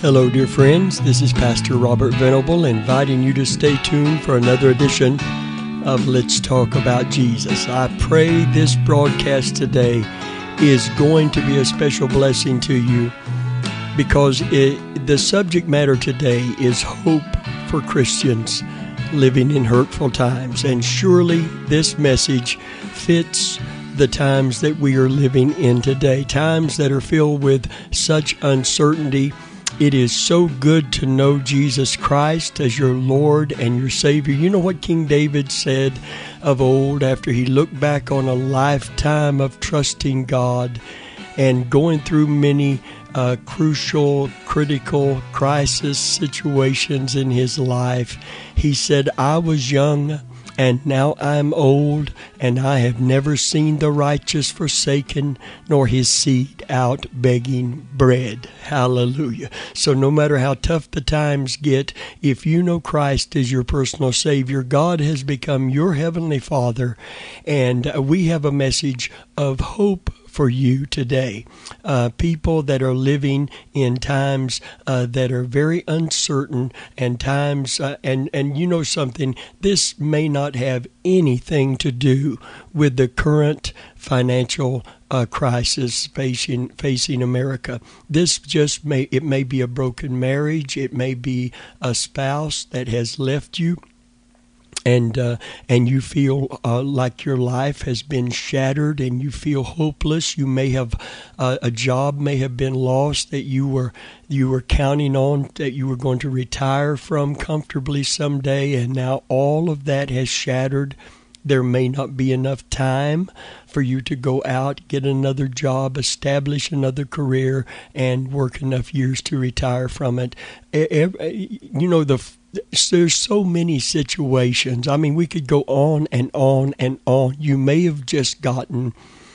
Hello, dear friends. This is Pastor Robert Venable inviting you to stay tuned for another edition of Let's Talk About Jesus. I pray this broadcast today is going to be a special blessing to you because the subject matter today is hope for Christians living in hurtful times. And surely this message fits the times that we are living in today, times that are filled with such uncertainty. It is so good to know Jesus Christ as your Lord and your Savior. You know what King David said of old after he looked back on a lifetime of trusting God and going through many crucial, critical crisis situations in his life. He said, I was young and now I'm old, and I have never seen the righteous forsaken, nor his seed out begging bread. Hallelujah. So no matter how tough the times get, if you know Christ as your personal Savior, God has become your Heavenly Father, and we have a message of hope for you today. People that are living in times that are very uncertain and times, and you know something, this may not have anything to do with the current financial crisis facing America. This just may be a broken marriage. It may be a spouse that has left you. And you feel like your life has been shattered, and you feel hopeless. You may have a job may have been lost that you were counting on, that you were going to retire from comfortably someday, and now all of that has shattered. There may not be enough time for you to go out, get another job, establish another career, and work enough years to retire from it. You know, there's so many situations. I mean, we could go on and on and on. You may have just gotten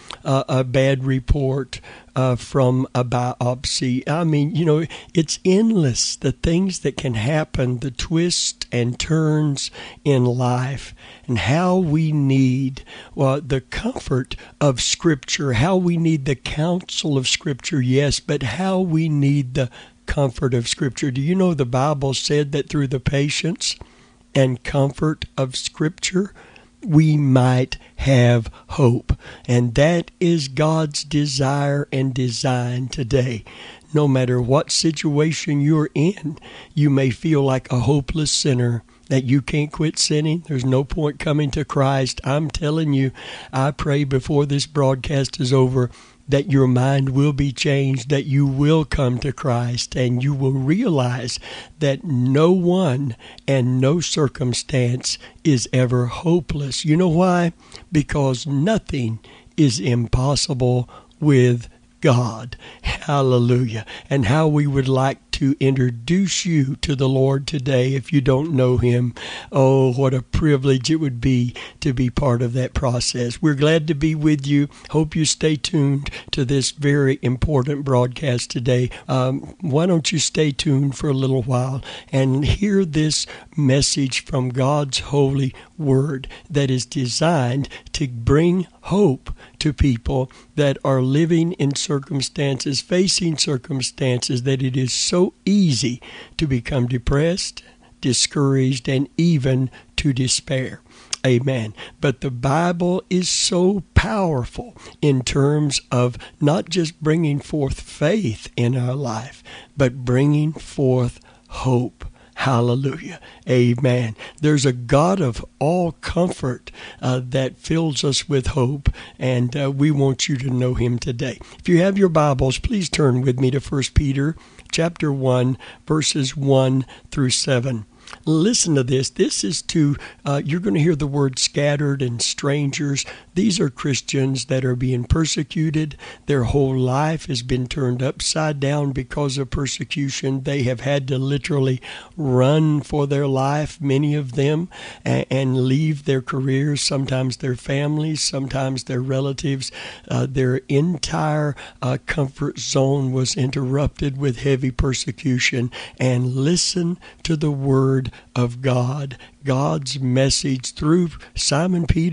a bad report from a biopsy. I mean, you know, it's endless, the things that can happen, the twists and turns in life, and how we need the comfort of Scripture, how we need the counsel of Scripture, yes, but how we need the comfort of Scripture. Do you know the Bible said that through the patience and comfort of Scripture, we might have hope? And that is God's desire and design today. No matter what situation you're in, you may feel like a hopeless sinner, that you can't quit sinning. There's no point coming to Christ. I'm telling you, I pray before this broadcast is over that your mind will be changed, that you will come to Christ, and you will realize that no one and no circumstance is ever hopeless. You know why? Because nothing is impossible with God. Hallelujah. And how we would like to introduce you to the Lord today if you don't know Him. Oh, what a privilege it would be to be part of that process. We're glad to be with you. Hope you stay tuned to this very important broadcast today. Why don't you stay tuned for a little while and hear this message from God's holy word that is designed to bring hope to people that are living in circumstances, facing circumstances that it is so easy to become depressed, discouraged, and even to despair. Amen. But the Bible is so powerful in terms of not just bringing forth faith in our life, but bringing forth hope. Hallelujah. Amen. There's a God of all comfort that fills us with hope, and we want you to know Him today. If you have your Bibles, please turn with me to 1 Peter chapter 1, verses 1 through 7. Listen to this. This is to, you're going to hear the word scattered and strangers. These are Christians that are being persecuted. Their whole life has been turned upside down because of persecution. They have had to literally run for their life, many of them, and leave their careers, sometimes their families, sometimes their relatives. Their entire comfort zone was interrupted with heavy persecution. And listen to the word of God, God's message through Simon Peter,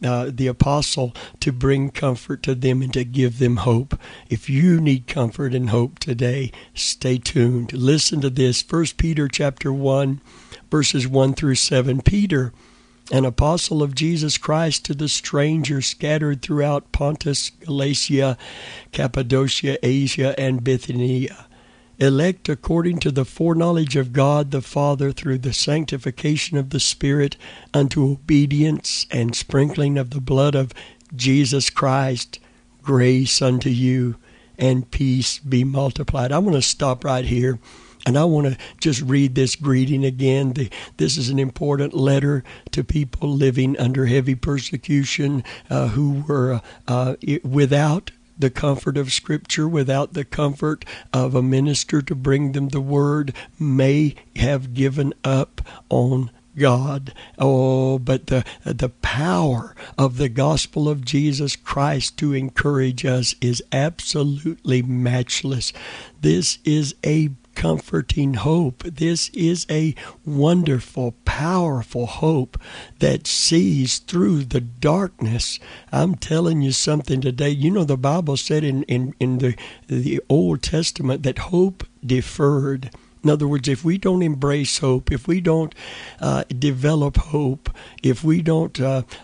the apostle to bring comfort to them and to give them hope. If you need comfort and hope today, stay tuned. Listen to this. 1 Peter chapter 1, verses 1 through 7. Peter, an apostle of Jesus Christ, to the strangers scattered throughout Pontus, Galatia, Cappadocia, Asia, and Bithynia, elect according to the foreknowledge of God the Father through the sanctification of the Spirit unto obedience and sprinkling of the blood of Jesus Christ, grace unto you and peace be multiplied. I want to stop right here, and I want to just read this greeting again. This is an important letter to people living under heavy persecution who were without the comfort of Scripture, without the comfort of a minister to bring them the Word, may have given up on God. Oh, but the power of the gospel of Jesus Christ to encourage us is absolutely matchless. This is a comforting hope. This is a wonderful, powerful hope that sees through the darkness. I'm telling you something today. You know, the Bible said in the Old Testament that hope deferred. In other words, if we don't embrace hope, if we don't develop hope, if we don't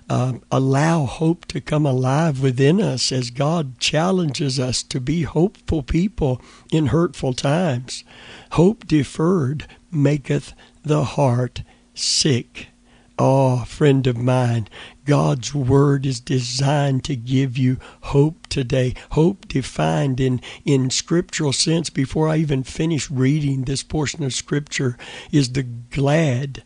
allow hope to come alive within us as God challenges us to be hopeful people in hurtful times, hope deferred maketh the heart sick. Oh, friend of mine, God's Word is designed to give you hope today. Hope defined in scriptural sense, before I even finish reading this portion of Scripture, is the glad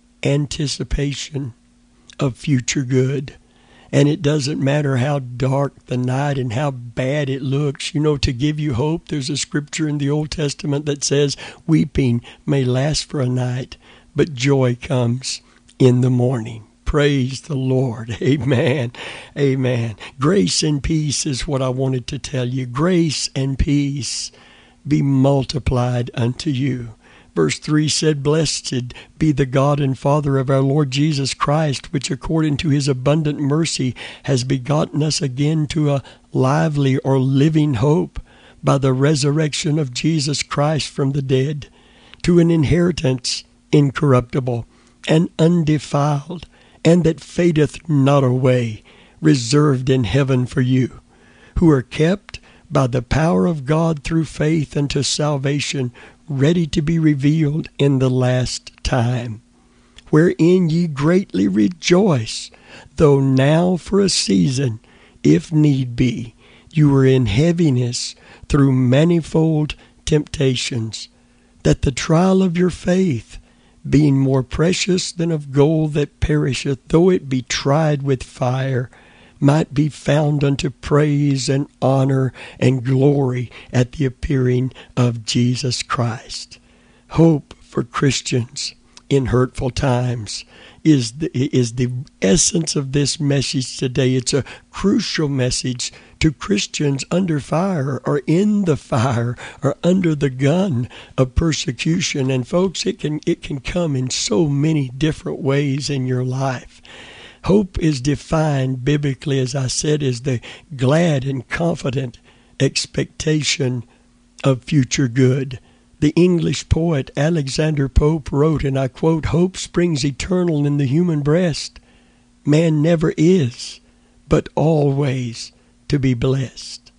anticipation of future good. And it doesn't matter how dark the night and how bad it looks. You know, to give you hope, there's a scripture in the Old Testament that says, weeping may last for a night, but joy comes in the morning. Praise the Lord. Amen. Amen. Grace and peace is what I wanted to tell you. Grace and peace be multiplied unto you. Verse 3 said, Blessed be the God and Father of our Lord Jesus Christ, which according to his abundant mercy has begotten us again to a lively or living hope by the resurrection of Jesus Christ from the dead, to an inheritance incorruptible and undefiled, and that fadeth not away, reserved in heaven for you, who are kept by the power of God through faith unto salvation, ready to be revealed in the last time, wherein ye greatly rejoice, though now for a season, if need be, you are in heaviness through manifold temptations, that the trial of your faith, being more precious than of gold that perisheth, though it be tried with fire, might be found unto praise and honor and glory at the appearing of Jesus Christ. Hope for Christians in hurtful times is the essence of this message today. It's a crucial message to Christians under fire or in the fire or under the gun of persecution. And folks, it can come in so many different ways in your life. Hope is defined biblically, as I said, as the glad and confident expectation of future good. The English poet Alexander Pope wrote, and I quote, "Hope springs eternal in the human breast. Man never is, but always to be blessed."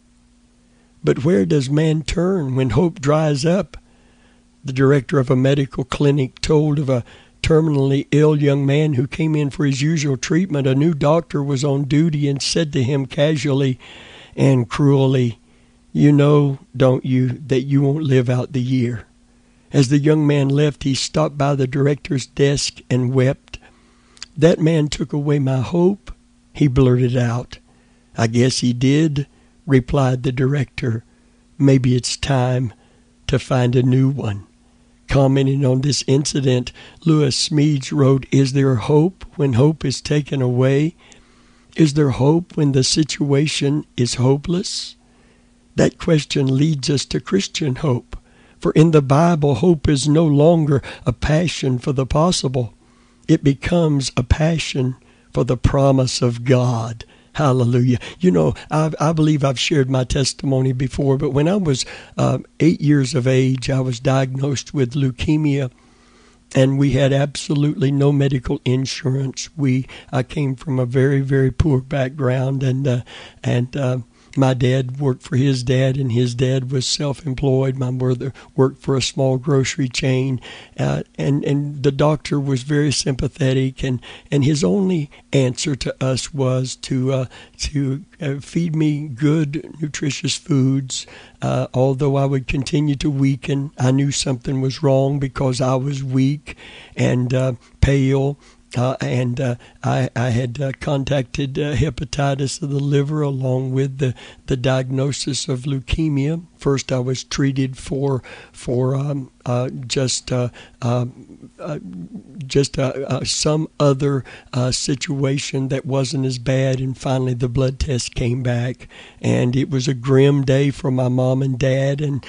But where does man turn when hope dries up? The director of a medical clinic told of a terminally ill young man who came in for his usual treatment. A new doctor was on duty and said to him casually and cruelly, "You know, don't you, that you won't live out the year?" As the young man left, he stopped by the director's desk and wept. "That man took away my hope," he blurted out. "I guess he did," replied the director. "Maybe it's time to find a new one." Commenting on this incident, Lewis Smedes wrote, "Is there hope when hope is taken away? Is there hope when the situation is hopeless?" That question leads us to Christian hope. For in the Bible, hope is no longer a passion for the possible. It becomes a passion for the promise of God. Hallelujah. You know, I believe I've shared my testimony before, but when I was 8 years of age, I was diagnosed with leukemia, and we had absolutely no medical insurance. I came from a very, very poor background, and my dad worked for his dad, and his dad was self-employed. My mother worked for a small grocery chain, and the doctor was very sympathetic, and his only answer to us was to feed me good, nutritious foods. Although I would continue to weaken, I knew something was wrong because I was weak and pale. I had contacted hepatitis of the liver along with the diagnosis of leukemia. First, I was treated for some other situation that wasn't as bad, and finally the blood test came back, and it was a grim day for my mom and dad, and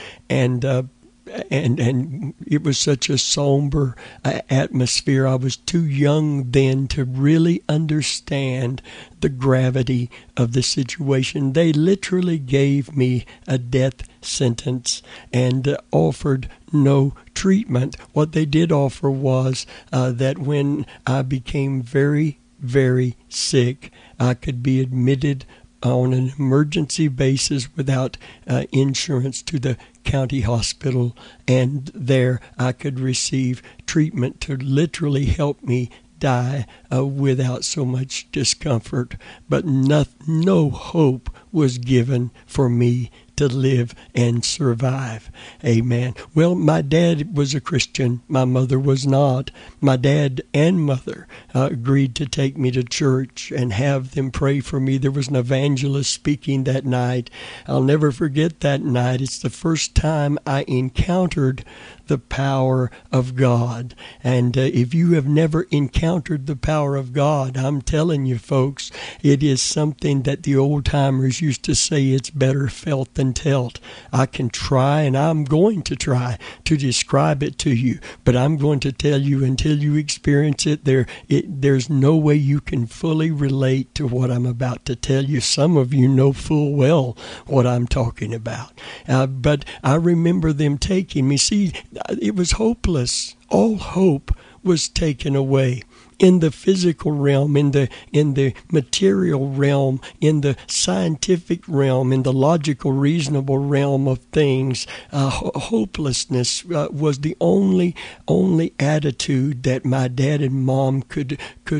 it was such a somber atmosphere. I was too young then to really understand the gravity of the situation. They literally gave me a death sentence and offered no treatment. What they did offer was that when I became very, very sick, I could be admitted on an emergency basis without insurance to the county hospital, and there I could receive treatment to literally help me die without so much discomfort. But no hope was given for me to live and survive. Amen. Well, my dad was a Christian. My mother was not. My dad and mother agreed to take me to church and have them pray for me. There was an evangelist speaking that night. I'll never forget that night. It's the first time I encountered the power of God. And if you have never encountered the power of God, I'm telling you, folks, it is something that the old timers used to say, it's better felt than told. I can try, and I'm going to try to describe it to you, but I'm going to tell you until you experience it, there's no way you can fully relate to what I'm about to tell you. Some of you know full well what I'm talking about. But I remember them taking me. See, it was hopeless. All hope was taken away. In the physical realm, in the material realm, in the scientific realm, in the logical, reasonable realm of things, hopelessness was the only attitude that my dad and mom could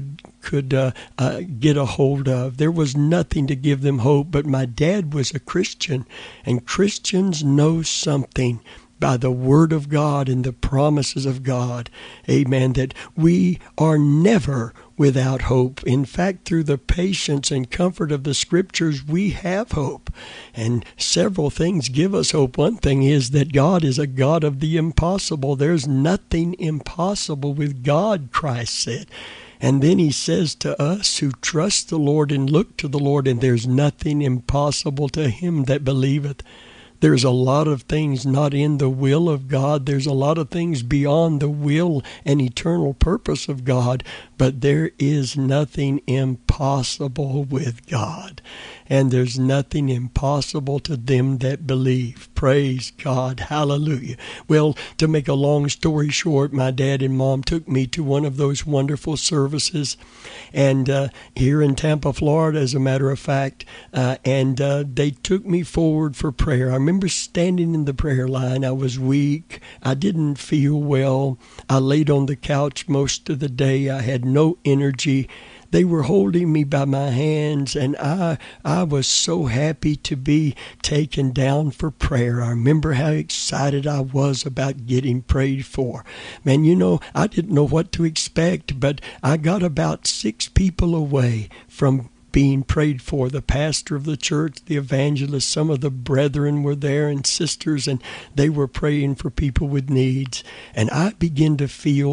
get a hold of. There was nothing to give them hope, but my dad was a Christian, and Christians know something by the Word of God and the promises of God, amen, that we are never without hope. In fact, through the patience and comfort of the Scriptures, we have hope. And several things give us hope. One thing is that God is a God of the impossible. There's nothing impossible with God, Christ said. And then he says to us who trust the Lord and look to the Lord, and there's nothing impossible to him that believeth. There's a lot of things not in the will of God. There's a lot of things beyond the will and eternal purpose of God. But there is nothing impossible with God. And there's nothing impossible to them that believe. Praise God. Hallelujah. Well, to make a long story short, my dad and mom took me to one of those wonderful services. And here in Tampa, Florida, as a matter of fact, and they took me forward for prayer. I remember standing in the prayer line. I was weak. I didn't feel well. I laid on the couch most of the day. I had no energy. They were holding me by my hands, and I was so happy to be taken down for prayer. I remember how excited I was about getting prayed for. Man, you know, I didn't know what to expect, but I got about 6 people away from being prayed for. The pastor of the church, the evangelist, some of the brethren were there and sisters, and they were praying for people with needs. And I began to feel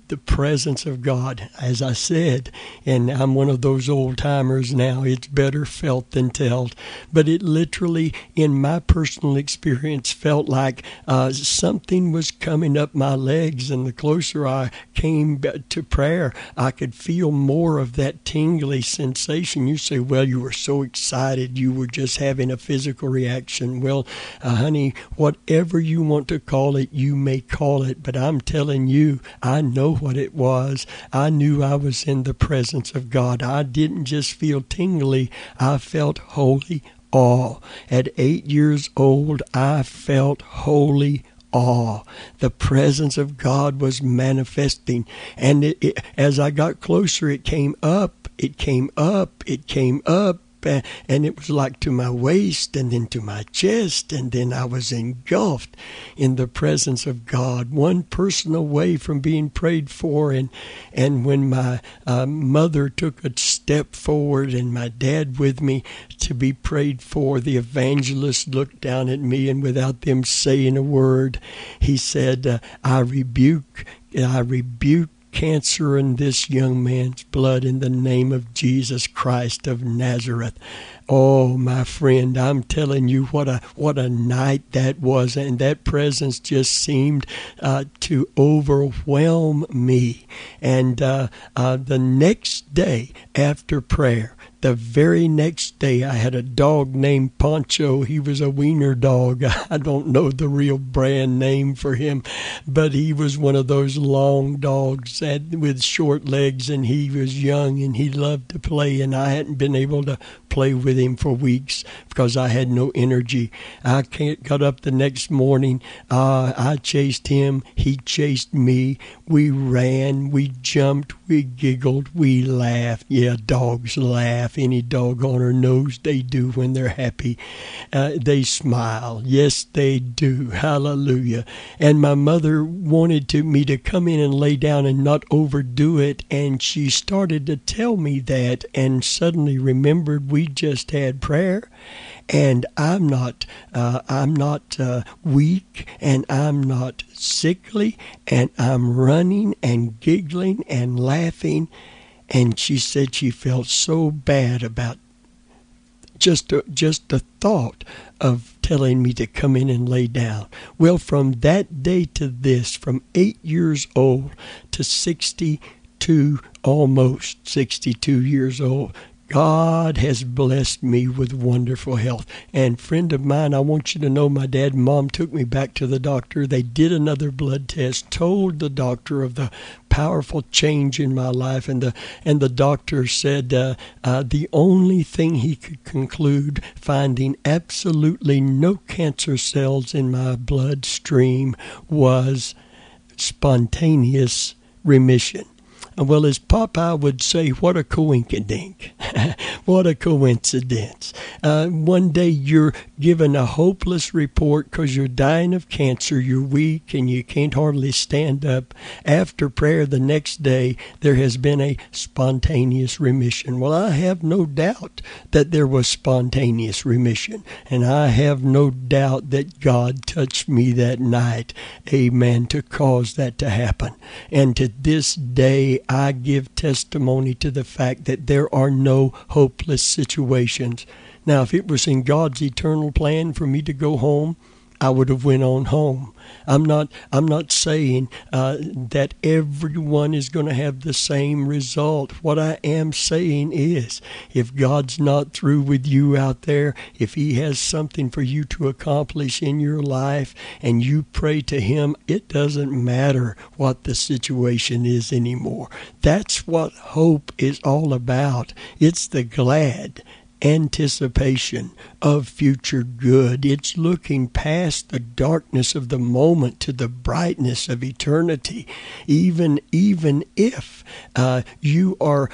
the presence of God. As I said, and I'm one of those old timers now, it's better felt than told. But it literally, in my personal experience, felt like something was coming up my legs, and the closer I came to prayer, I could feel more of that tingly sensation. You say, well, you were so excited, you were just having a physical reaction. Well, honey, whatever you want to call it, you may call it, but I'm telling you, I know what it was. I knew I was in the presence of God. I didn't just feel tingly, I felt holy awe. At 8 years old, I felt holy awe. The presence of God was manifesting, and as I got closer, it came up, it came up, it came up, and it was like to my waist and then to my chest, and then I was engulfed in the presence of God, one person away from being prayed for. And when my mother took a step forward and my dad with me to be prayed for, the evangelist looked down at me, and without them saying a word, he said, I rebuke cancer in this young man's blood in the name of Jesus Christ of Nazareth. Oh, my friend, I'm telling you what a night that was, and that presence just seemed to overwhelm me. And the next day after prayer, the very next day, I had a dog named Poncho. He was a wiener dog. I don't know the real brand name for him, but he was one of those long dogs with short legs, and he was young, and he loved to play, and I hadn't been able to play with him for weeks because I had no energy. I got up the next morning. I chased him. He chased me. We ran. We jumped. We giggled. We laughed. Yeah, dogs laugh. Any doggone knows they do when they're happy. They smile. Yes, they do. Hallelujah. And my mother wanted me to come in and lay down and not overdo it, and she started to tell me that, and suddenly remembered we just had prayer, and I'm not weak, and I'm not sickly, and I'm running and giggling and laughing. And she said she felt so bad about just the thought of telling me to come in and lay down. Well, from that day to this, from 8 years old to 62, almost 62 years old, God has blessed me with wonderful health. And friend of mine, I want you to know, my dad and mom took me back to the doctor. They did another blood test, told the doctor of the powerful change in my life, and the doctor said the only thing he could conclude, finding absolutely no cancer cells in my bloodstream, was spontaneous remission. Well, as Popeye would say, what a coinkydink. What a coincidence. One day you're given a hopeless report because you're dying of cancer, you're weak, and you can't hardly stand up. After prayer the next day, there has been a spontaneous remission. Well, I have no doubt that there was spontaneous remission, and I have no doubt that God touched me that night, amen, to cause that to happen. And to this day, I give testimony to the fact that there are no hopeless situations. Now, if it was in God's eternal plan for me to go home, I would have went on home. I'm not saying that everyone is going to have the same result. What I am saying is, if God's not through with you out there, if He has something for you to accomplish in your life, and you pray to Him, it doesn't matter what the situation is anymore. That's what hope is all about. It's the glad anticipation of future good. It's looking past the darkness of the moment to the brightness of eternity. Even if you are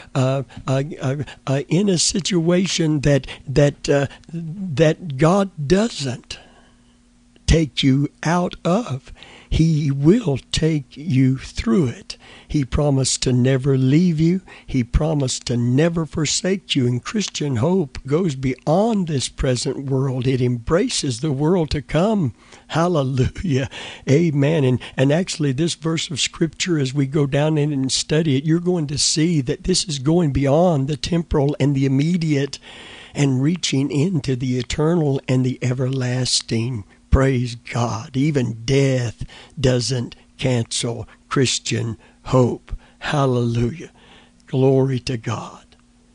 in a situation that God doesn't take you out of. He will take you through it. He promised to never leave you. He promised to never forsake you. And Christian hope goes beyond this present world. It embraces the world to come. Hallelujah. Amen. And actually, this verse of Scripture, as we go down in and study it, you're going to see that this is going beyond the temporal and the immediate and reaching into the eternal and the everlasting. Praise God. Even death doesn't cancel Christian hope. Hallelujah. Glory to God.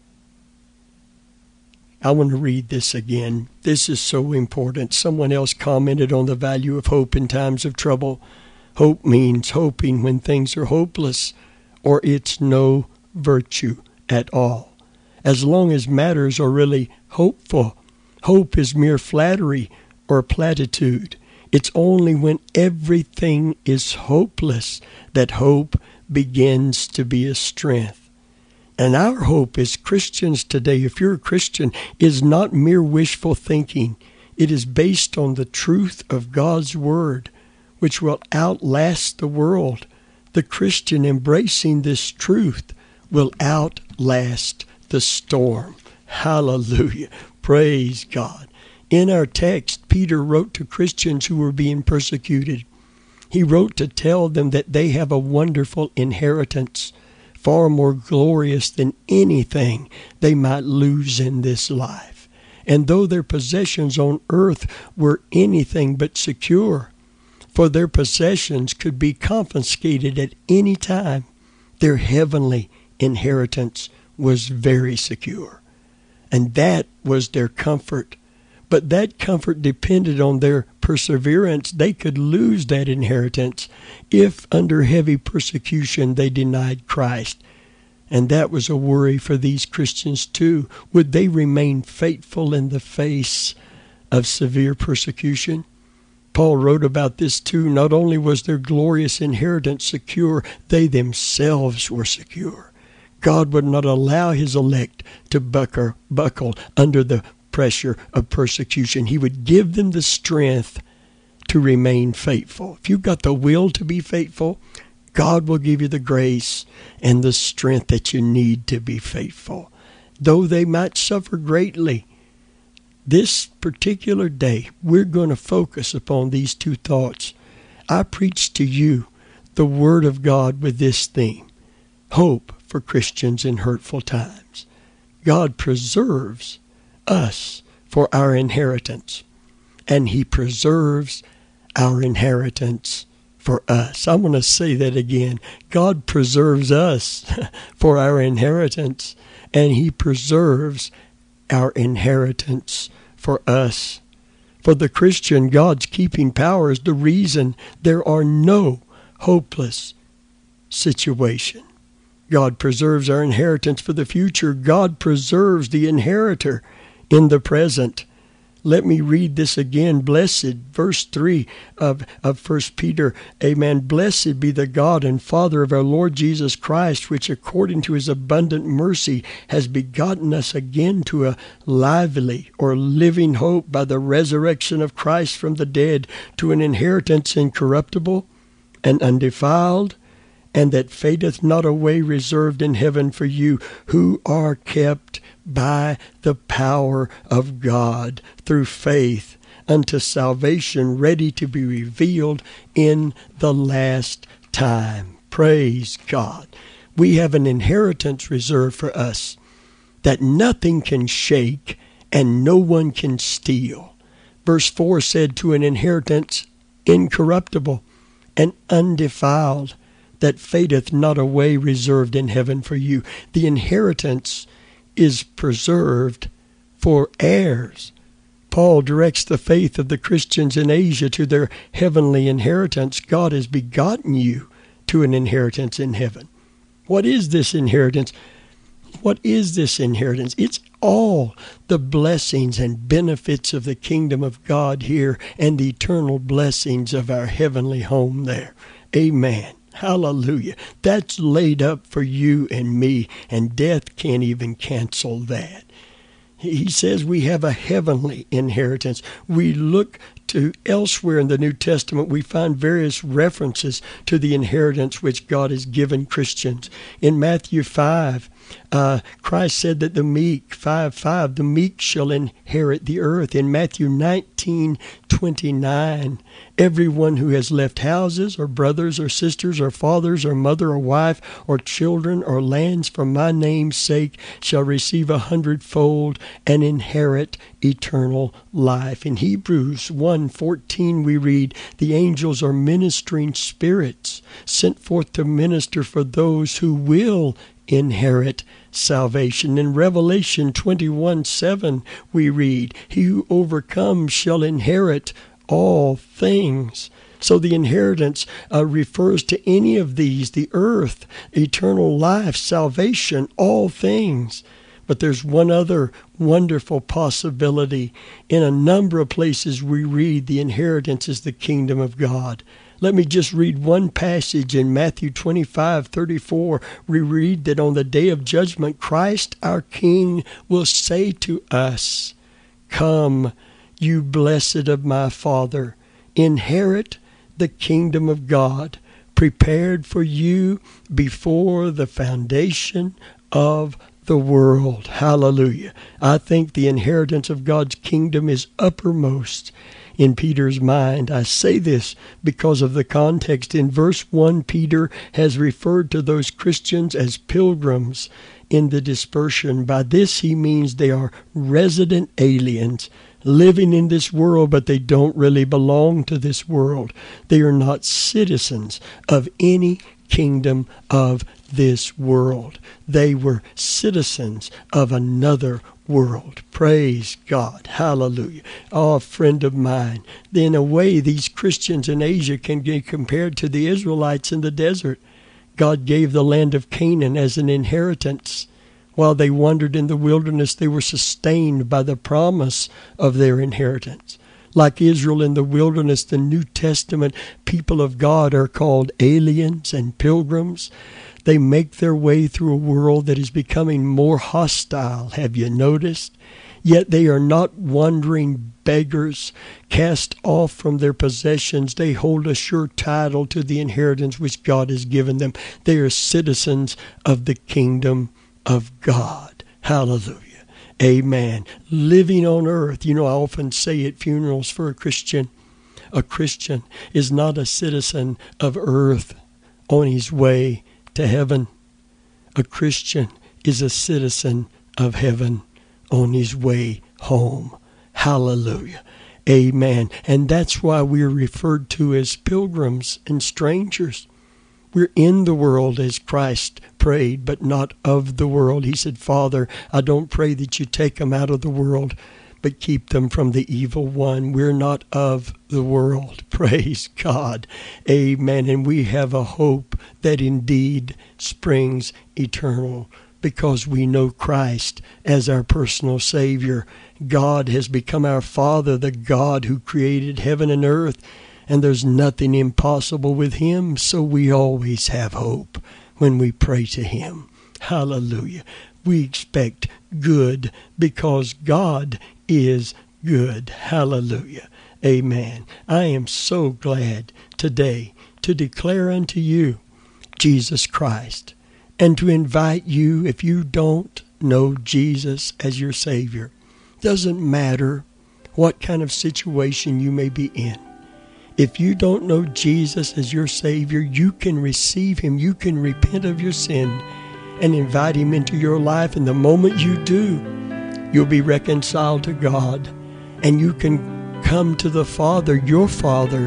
I want to read this again. This is so important. Someone else commented on the value of hope in times of trouble. Hope means hoping when things are hopeless, or it's no virtue at all. As long as matters are really hopeful, hope is mere flattery or platitude. It's only when everything is hopeless that hope begins to be a strength. And our hope as Christians today, if you're a Christian, is not mere wishful thinking. It is based on the truth of God's Word, which will outlast the world. The Christian embracing this truth will outlast the storm. Hallelujah. Praise God. In our text, Peter wrote to Christians who were being persecuted. He wrote to tell them that they have a wonderful inheritance, far more glorious than anything they might lose in this life. And though their possessions on earth were anything but secure, for their possessions could be confiscated at any time, their heavenly inheritance was very secure. And that was their comfort. But that comfort depended on their perseverance. They could lose that inheritance if under heavy persecution they denied Christ. And that was a worry for these Christians too. Would they remain faithful in the face of severe persecution? Paul wrote about this too. Not only was their glorious inheritance secure, they themselves were secure. God would not allow his elect to buckle under the pressure of persecution. He would give them the strength to remain faithful. If you've got the will to be faithful, God will give you the grace and the strength that you need to be faithful. Though they might suffer greatly, this particular day, we're going to focus upon these two thoughts. I preach to you the Word of God with this theme: hope for Christians in hurtful times. God preserves us for our inheritance, and he preserves our inheritance for us. I want to say that again. God preserves us for our inheritance, and he preserves our inheritance for us. For the Christian, God's keeping power is the reason there are no hopeless situation. God preserves our inheritance for the future. God preserves the inheritor in the present. Let me read this again. Blessed, verse 3 of 1 Peter, amen. Blessed be the God and Father of our Lord Jesus Christ, which according to his abundant mercy has begotten us again to a lively or living hope by the resurrection of Christ from the dead, to an inheritance incorruptible and undefiled, and that fadeth not away, reserved in heaven for you, who are kept by the power of God through faith unto salvation, ready to be revealed in the last time. Praise God. We have an inheritance reserved for us that nothing can shake and no one can steal. Verse 4 said, to an inheritance incorruptible and undefiled, that fadeth not away, reserved in heaven for you. The inheritance is preserved for heirs. Paul directs the faith of the Christians in Asia to their heavenly inheritance. God has begotten you to an inheritance in heaven. What is this inheritance? What is this inheritance? It's all the blessings and benefits of the kingdom of God here and the eternal blessings of our heavenly home there. Amen. Hallelujah. That's laid up for you and me, and death can't even cancel that. He says we have a heavenly inheritance. We look to elsewhere in the New Testament, we find various references to the inheritance which God has given Christians. In Matthew 5, Christ said that the meek, 5:5, the meek shall inherit the earth. In Matthew 19:29, everyone who has left houses or brothers or sisters or fathers or mother or wife or children or lands for my name's sake shall receive 100-fold and inherit eternal life. In Hebrews 1:14 we read, the angels are ministering spirits sent forth to minister for those who will inherit salvation. In Revelation 21:7 we read, he who overcomes shall inherit all things. So the inheritance refers to any of these, the earth, eternal life, salvation, all things. But there's one other wonderful possibility. In a number of places we read the inheritance is the kingdom of God. Let me just read one passage in Matthew 25:34. We read that on the day of judgment, Christ our King will say to us, come, you blessed of my Father, inherit the kingdom of God, prepared for you before the foundation of the world. Hallelujah. I think the inheritance of God's kingdom is uppermost in Peter's mind. I say this because of the context. In verse 1, Peter has referred to those Christians as pilgrims in the dispersion. By this he means they are resident aliens living in this world, but they don't really belong to this world. They are not citizens of any kingdom of this world. They were citizens of another world. Praise God. Hallelujah. Oh, a friend of mine. In a way, these Christians in Asia can be compared to the Israelites in the desert. God gave the land of Canaan as an inheritance. While they wandered in the wilderness, they were sustained by the promise of their inheritance. Like Israel in the wilderness, the New Testament people of God are called aliens and pilgrims. They make their way through a world that is becoming more hostile, have you noticed? Yet they are not wandering beggars, cast off from their possessions. They hold a sure title to the inheritance which God has given them. They are citizens of the kingdom of God. Hallelujah. Amen. Living on earth. You know, I often say at funerals for a Christian is not a citizen of earth on his way to heaven. A Christian is a citizen of heaven on his way home. Hallelujah. Amen. And that's why we're referred to as pilgrims and strangers. We're in the world as Christ prayed, but not of the world. He said, Father, I don't pray that you take them out of the world, but keep them from the evil one. We're not of the world. Praise God. Amen. And we have a hope that indeed springs eternal because we know Christ as our personal Savior. God has become our Father, the God who created heaven and earth. And there's nothing impossible with him, so we always have hope when we pray to him. Hallelujah. We expect good because God is good. Hallelujah. Amen. I am so glad today to declare unto you Jesus Christ and to invite you, if you don't know Jesus as your Savior, doesn't matter what kind of situation you may be in. If you don't know Jesus as your Savior, you can receive him. You can repent of your sin and invite him into your life. And the moment you do, you'll be reconciled to God. And you can come to the Father, your Father,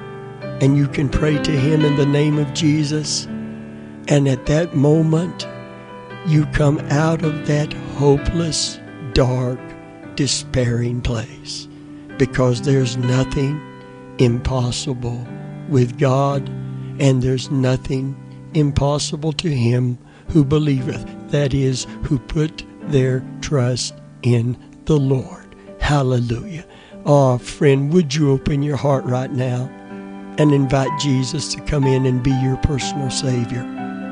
and you can pray to him in the name of Jesus. And at that moment, you come out of that hopeless, dark, despairing place. Because there's nothing impossible with God, and there's nothing impossible to him who believeth, that is, who put their trust in the Lord. Hallelujah. Oh, friend, would you open your heart right now and invite Jesus to come in and be your personal Savior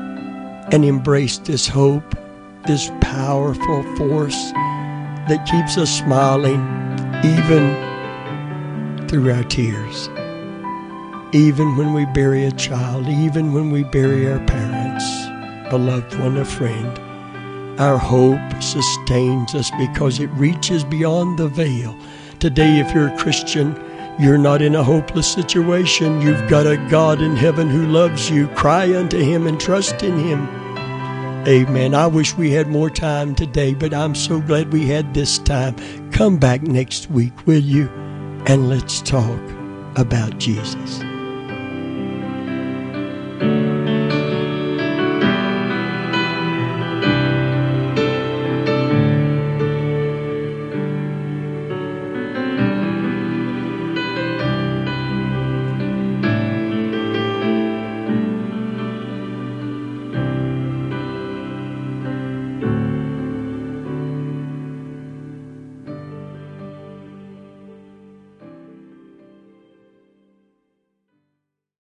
and embrace this hope, this powerful force that keeps us smiling even through our tears. Even when we bury a child, even when we bury our parents, a loved one, a friend, our hope sustains us because it reaches beyond the veil. Today, if you're a Christian, you're not in a hopeless situation. You've got a God in heaven who loves you. Cry unto Him and trust in Him. Amen. I wish we had more time today, but I'm so glad we had this time. Come back next week, will you? And let's talk about Jesus.